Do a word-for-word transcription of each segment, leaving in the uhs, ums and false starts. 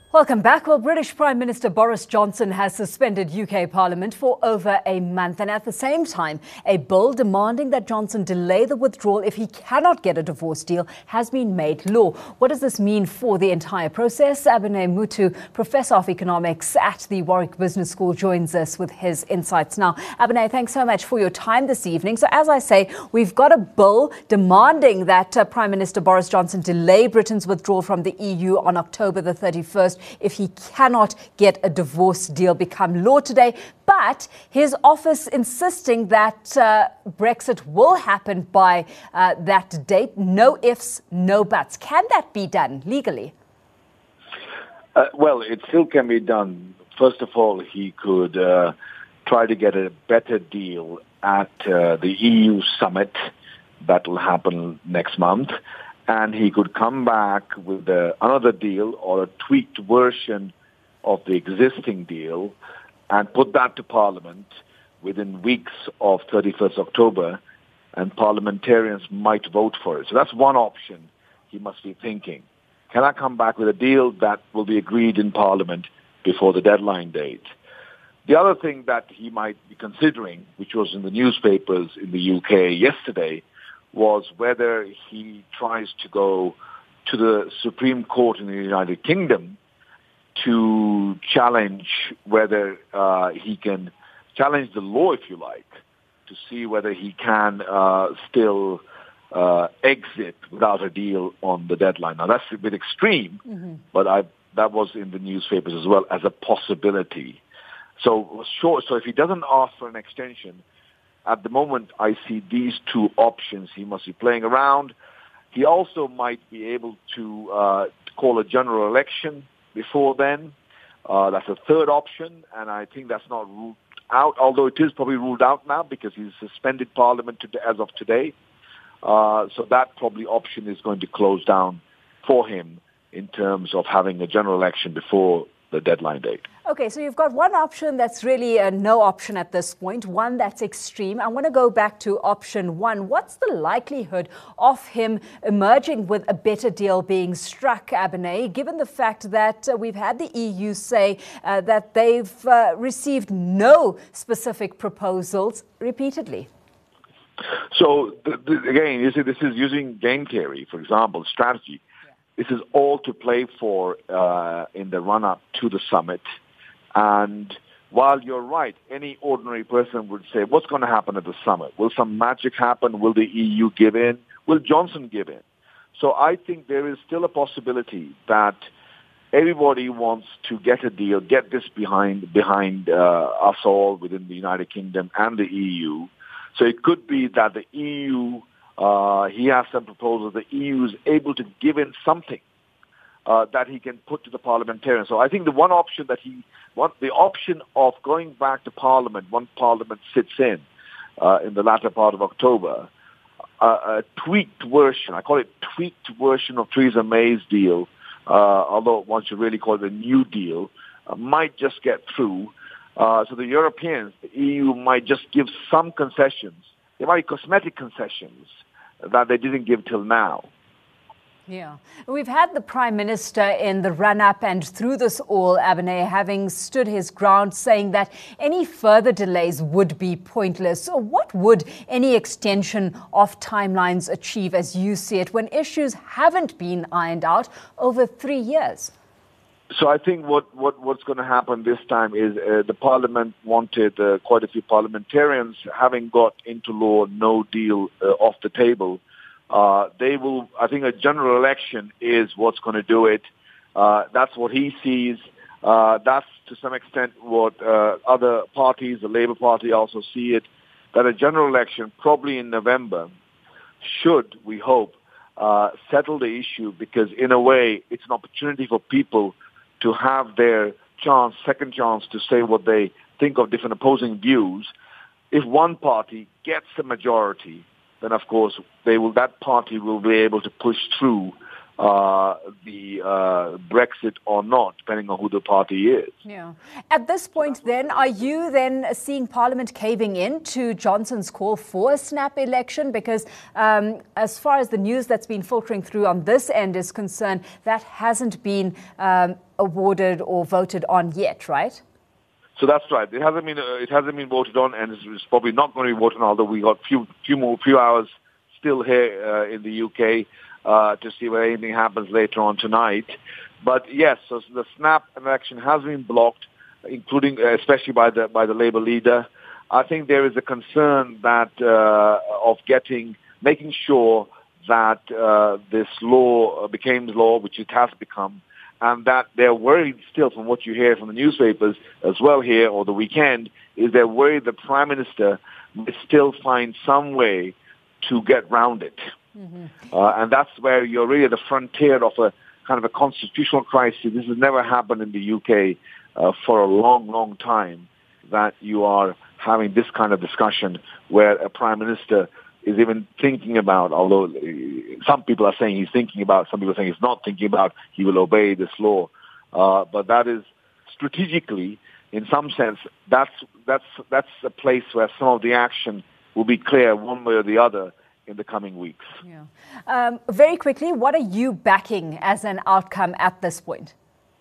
Welcome back. Well, British Prime Minister Boris Johnson has suspended U K Parliament for over a month, and at the same time, a bill demanding that Johnson delay the withdrawal if he cannot get a divorce deal has been made law. What does this mean for the entire process? Abinay Mutu, Professor of Economics at the Warwick Business School, joins us with his insights now. Abinay, thanks so much for your time this evening. So as I say, we've got a bill demanding that uh, Prime Minister Boris Johnson delay Britain's withdrawal from the E U on October the thirty-first if he cannot get a divorce deal become law today. But his office insisting that uh, Brexit will happen by uh, that date. No ifs, no buts. Can that be done legally? Uh, well, it still can be done. First of all, he could uh, try to get a better deal at uh, the E U summit that will happen next month. And he could come back with uh, another deal or a tweaked version of the existing deal and put that to Parliament within weeks of thirty-first October, and parliamentarians might vote for it. So that's one option he must be thinking. Can I come back with a deal that will be agreed in Parliament before the deadline date? The other thing that he might be considering, which was in the newspapers in the U K yesterday, was whether he tries to go to the Supreme Court in the United Kingdom to challenge whether uh, he can challenge the law, if you like, to see whether he can uh, still uh, exit without a deal on the deadline. Now, that's a bit extreme, mm-hmm. but I, that was in the newspapers as well as a possibility. So, sure, so if he doesn't ask for an extension, at the moment, I see these two options he must be playing around. He also might be able to uh, call a general election before then. Uh, that's a third option, and I think that's not ruled out, although it is probably ruled out now because he's suspended Parliament today, as of today. Uh, so that probably option is going to close down for him in terms of having a general election before the deadline date. Okay, so you've got one option that's really a no option at this point, one that's extreme. I want to go back to option one. What's the likelihood of him emerging with a better deal being struck, Abinay, given the fact that uh, we've had the E U say uh, that they've uh, received no specific proposals repeatedly? So, the, the, again, you see, this is using game theory, for example, strategy. This is all to play for uh, in the run-up to the summit. And while you're right, any ordinary person would say, what's going to happen at the summit? Will some magic happen? Will the E U give in? Will Johnson give in? So I think there is still a possibility that everybody wants to get a deal, get this behind behind uh, us all within the United Kingdom and the E U. So it could be that the E U Uh, he has some proposals. The E U is able to give in something uh, that he can put to the parliamentarians. So I think the one option that he, one, the option of going back to Parliament once Parliament sits in uh, in the latter part of October, uh, a tweaked version, I call it tweaked version of Theresa May's deal, uh, although one should really call it a new deal, uh, might just get through. Uh, so the Europeans, the E U might just give some concessions. They might be cosmetic concessions that they didn't give till now. Yeah. We've had the Prime Minister in the run-up and through this all, Abinay, having stood his ground, saying that any further delays would be pointless. So what would any extension of timelines achieve, as you see it, when issues haven't been ironed out over three years? So I think what, what, what's going to happen this time is uh, the Parliament wanted uh, quite a few parliamentarians, having got into law no deal uh, off the table. Uh, they will, I think a general election is what's going to do it. Uh, that's what he sees. Uh, that's to some extent what uh, other parties, the Labour Party also see it, that a general election probably in November should, we hope, uh, settle the issue, because in a way it's an opportunity for people to have their chance, second chance, to say what they think of different opposing views. If one party gets a majority, then of course they will. That party will be able to push through uh, the uh, Brexit or not, depending on who the party is. Yeah. At this point, then, are you then seeing Parliament caving in to Johnson's call for a snap election? Because um, as far as the news that's been filtering through on this end is concerned, that hasn't been um, awarded or voted on yet, right? So that's right. It hasn't been uh, it hasn't been voted on, and it's, it's probably not going to be voted on. Although we got few few more few hours still here uh, in the U K uh, to see whether anything happens later on tonight. But yes, so the snap election has been blocked, including uh, especially by the by the Labour leader. I think there is a concern that uh, of getting making sure that uh, this law became law, which it has become. And that they're worried still, from what you hear from the newspapers as well here or the weekend, is they're worried the Prime Minister may still find some way to get round it. Mm-hmm. Uh, and that's where you're really at the frontier of a kind of a constitutional crisis. This has never happened in the U K uh, for a long, long time, that you are having this kind of discussion where a Prime Minister is even thinking about, although some people are saying he's thinking about, some people are saying he's not thinking about, he will obey this law. Uh, but that is strategically, in some sense, that's that's that's a place where some of the action will be clear one way or the other in the coming weeks. Yeah. Um, very quickly, what are you backing as an outcome at this point?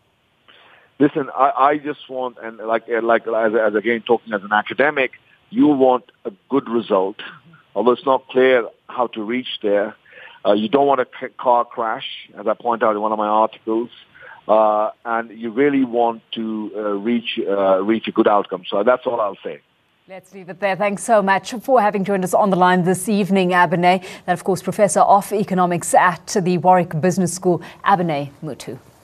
Listen, I, I just want, and like like as, as again talking as an academic, you want a good result. Although it's not clear how to reach there. Uh, you don't want a car crash, as I point out in one of my articles, uh, and you really want to uh, reach uh, reach a good outcome. So that's all I'll say. Let's leave it there. Thanks so much for having joined us on the line this evening, Abhinay. That, of course, Professor of Economics at the Warwick Business School, Abhinay Muthu.